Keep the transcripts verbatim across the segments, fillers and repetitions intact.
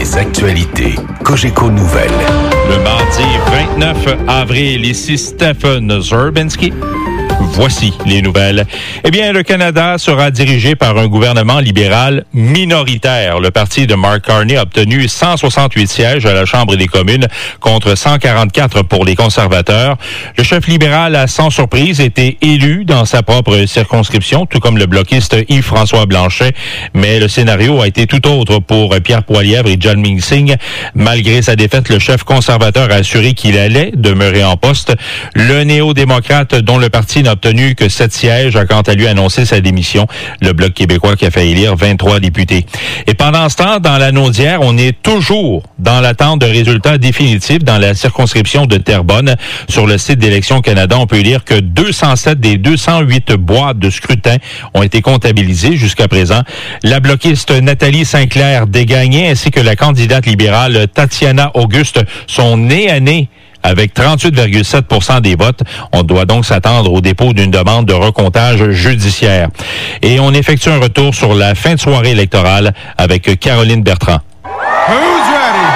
Les actualités Cogeco Nouvelles. Le mardi vingt-neuf avril, ici Stephen Zerbinski. Voici les nouvelles. Eh bien, le Canada sera dirigé par un gouvernement libéral minoritaire. Le parti de Mark Carney a obtenu cent soixante-huit sièges à la Chambre des communes contre cent quarante-quatre pour les conservateurs. Le chef libéral a sans surprise été élu dans sa propre circonscription, tout comme le bloquiste Yves-François Blanchet. Mais le scénario a été tout autre pour Pierre Poilievre et John Meeting. Malgré sa défaite, le chef conservateur a assuré qu'il allait demeurer en poste. Le néo-démocrate, dont le parti n'a obtenu que sept sièges, a quant à lui annoncé sa démission. Le Bloc québécois qui a fait élire vingt-trois députés. Et pendant ce temps, dans la Naudière, on est toujours dans l'attente de résultats définitifs dans la circonscription de Terrebonne. Sur le site d'Élections Canada, on peut lire que deux cent sept des deux cent huit boîtes de scrutin ont été comptabilisées jusqu'à présent. La bloquiste Nathalie Saint-Clair-Desgagnés ainsi que la candidate libérale Tatiana Auguste sont nez à nez avec trente-huit virgule sept pour cent des votes. On doit donc s'attendre au dépôt d'une demande de recomptage judiciaire. Et on effectue un retour sur la fin de soirée électorale avec Caroline Bertrand. Who's ready?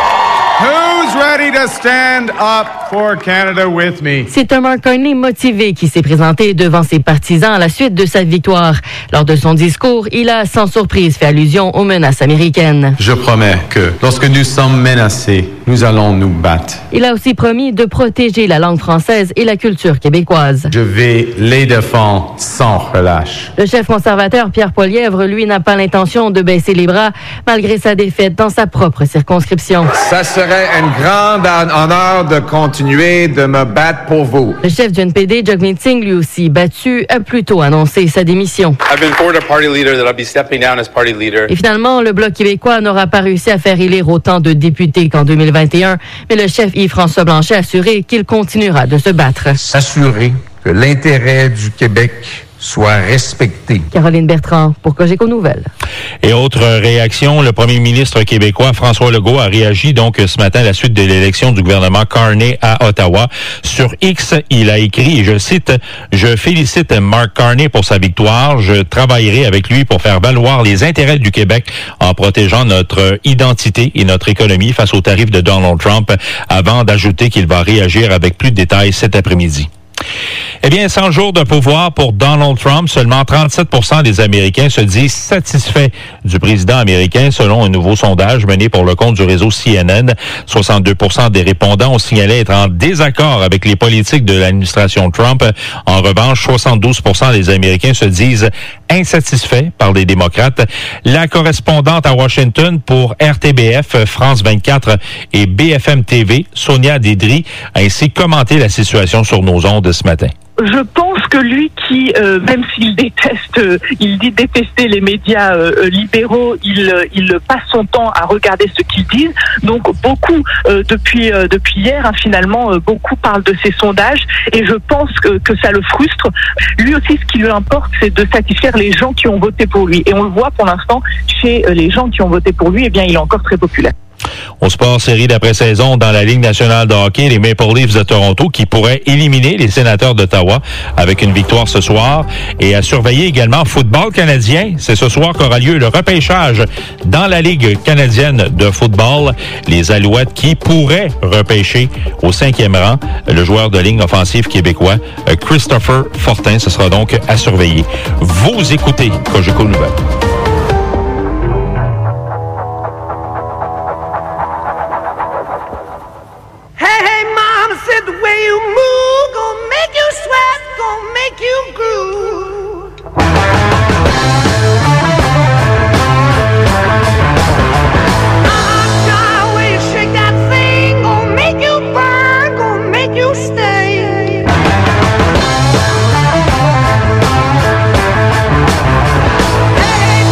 Who's ready to stand up for Canada with me? C'est un Mark Carney motivé qui s'est présenté devant ses partisans à la suite de sa victoire. Lors de son discours, il a sans surprise fait allusion aux menaces américaines. Je promets que lorsque nous sommes menacés, nous allons nous battre. Il a aussi promis de protéger la langue française et la culture québécoise. Je vais les défendre sans relâche. Le chef conservateur Pierre Poilievre, lui, n'a pas l'intention de baisser les bras malgré sa défaite dans sa propre circonscription. Ça serait un grand honneur de continuer de me battre pour vous. Le chef du N P D, John Meeting, lui aussi battu, a plutôt annoncé sa démission. I've been informed our party leader that I'll be stepping down as party leader. Et finalement, le Bloc québécois n'aura pas réussi à faire élire autant de députés qu'en deux mille vingt et un, mais le chef Yves-François Blanchet a assuré qu'il continuera de se battre. S'assurer que l'intérêt du Québec soit respecté. Caroline Bertrand pour Cogeco Nouvelles. Et autre réaction, le premier ministre québécois François Legault a réagi donc ce matin à la suite de l'élection du gouvernement Carney à Ottawa. Sur X, il a écrit, et je cite, « Je félicite Mark Carney pour sa victoire. Je travaillerai avec lui pour faire valoir les intérêts du Québec en protégeant notre identité et notre économie face aux tarifs de Donald Trump », avant d'ajouter qu'il va réagir avec plus de détails cet après-midi. Eh bien, cent jours de pouvoir pour Donald Trump, seulement trente-sept pour cent des Américains se disent satisfaits du président américain, selon un nouveau sondage mené pour le compte du réseau C N N. soixante-deux pour cent des répondants ont signalé être en désaccord avec les politiques de l'administration Trump. En revanche, soixante-douze pour cent des Américains se disent insatisfaits par les démocrates. La correspondante à Washington pour R T B F, France vingt-quatre et B F M T V, Sonia Dédry, a ainsi commenté la situation sur nos ondes ce matin. Je pense que lui qui, euh, même s'il déteste, euh, il dit détester les médias euh, libéraux, il, euh, il passe son temps à regarder ce qu'ils disent. Donc beaucoup, euh, depuis euh, depuis hier, hein, finalement, euh, beaucoup parlent de ces sondages et je pense que, que ça le frustre. Lui aussi, ce qui lui importe, c'est de satisfaire les gens qui ont voté pour lui. Et on le voit pour l'instant, chez euh, les gens qui ont voté pour lui, eh bien, il est encore très populaire. Au sport, série d'après-saison dans la Ligue nationale de hockey, les Maple Leafs de Toronto qui pourraient éliminer les Sénateurs d'Ottawa avec une victoire ce soir. Et à surveiller également football canadien. C'est ce soir qu'aura lieu le repêchage dans la Ligue canadienne de football. Les Alouettes qui pourraient repêcher au cinquième rang le joueur de ligne offensive québécois Christopher Fortin. Ce sera donc à surveiller. Vous écoutez Cogeco Nouvelles. Hey!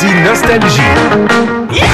Midi Nostalgie. Yeah!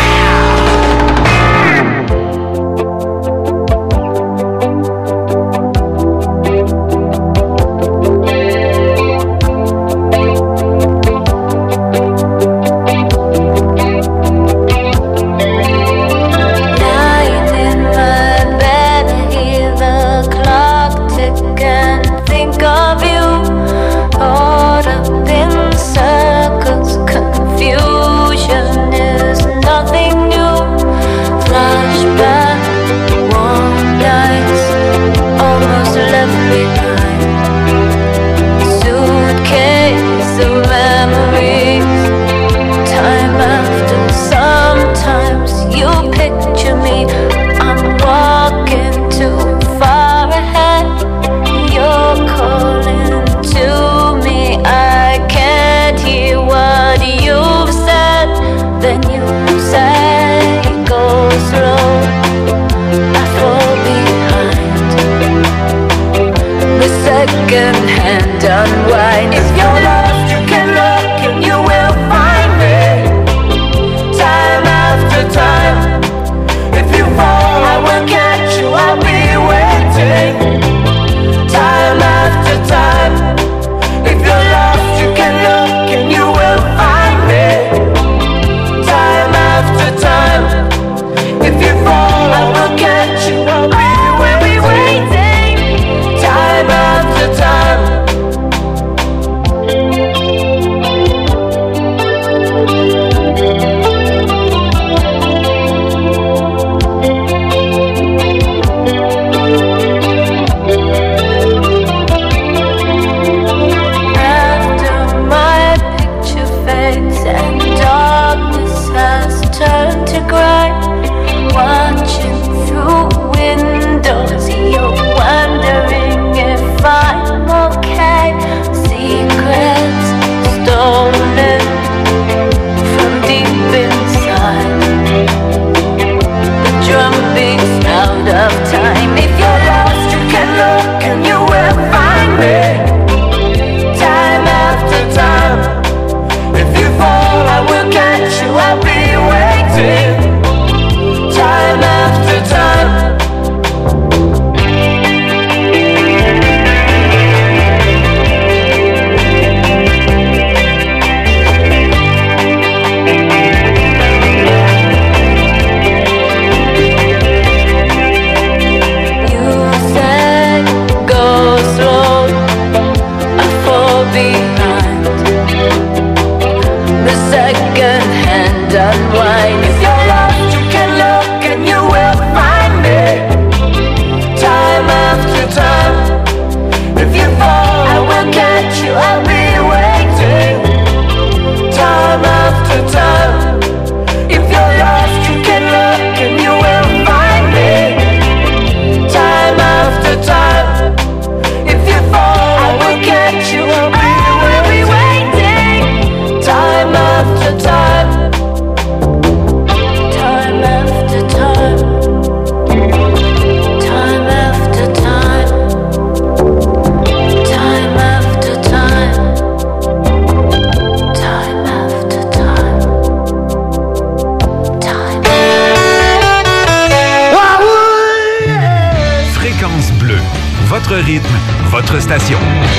Votre rythme, votre station.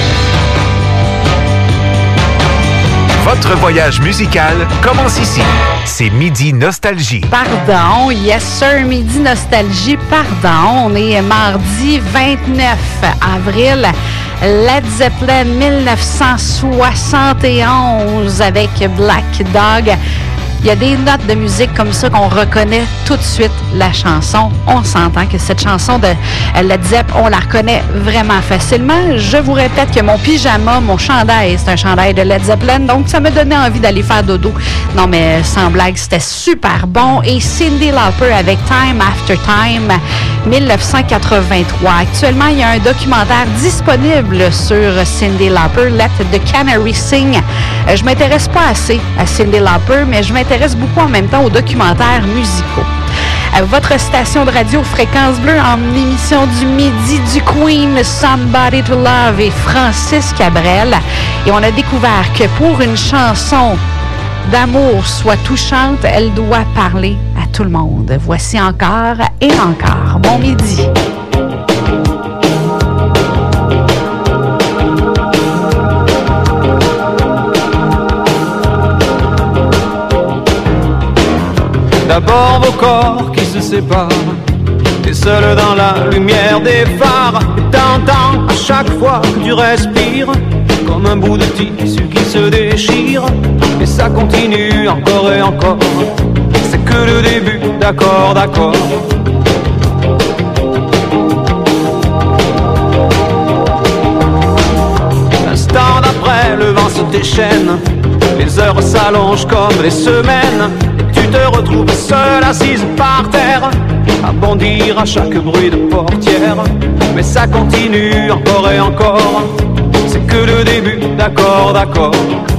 Votre voyage musical commence ici. C'est Midi Nostalgie. Pardon, yes sir, Midi Nostalgie, pardon. On est mardi vingt-neuf avril. Led Zeppelin dix-neuf cent soixante et onze avec Black Dog. Il y a des notes de musique comme ça qu'on reconnaît tout de suite la chanson. On s'entend que cette chanson de Led Zepp, on la reconnaît vraiment facilement. Je vous répète que mon pyjama, mon chandail, c'est un chandail de Led Zeppelin, donc ça me donnait envie d'aller faire dodo. Non, mais sans blague, c'était super bon. Et Cyndi Lauper avec Time After Time, dix-neuf cent quatre-vingt-trois. Actuellement, il y a un documentaire disponible sur Cyndi Lauper, Let the Canary Sing. Je m'intéresse pas assez à Cyndi Lauper, mais je m'intéresse beaucoup en même temps aux documentaires musicaux. À votre station de radio Fréquence Bleue en émission du midi du Queen, Somebody to Love et Francis Cabrel. Et on a découvert que pour une chanson d'amour soit touchante, elle doit parler à tout le monde. Voici encore et encore. Bon midi. D'abord vos corps qui se séparent, et seul dans la lumière des phares, et t'entends à chaque fois que tu respires, comme un bout de tissu qui se déchire, et ça continue encore et encore, c'est que le début, d'accord, d'accord. L'instant d'après, le vent se déchaîne, les heures s'allongent comme les semaines, et tu te retrouves seule assise par terre, à bondir à chaque bruit de portière, mais ça continue encore et encore, c'est que le début, d'accord, d'accord.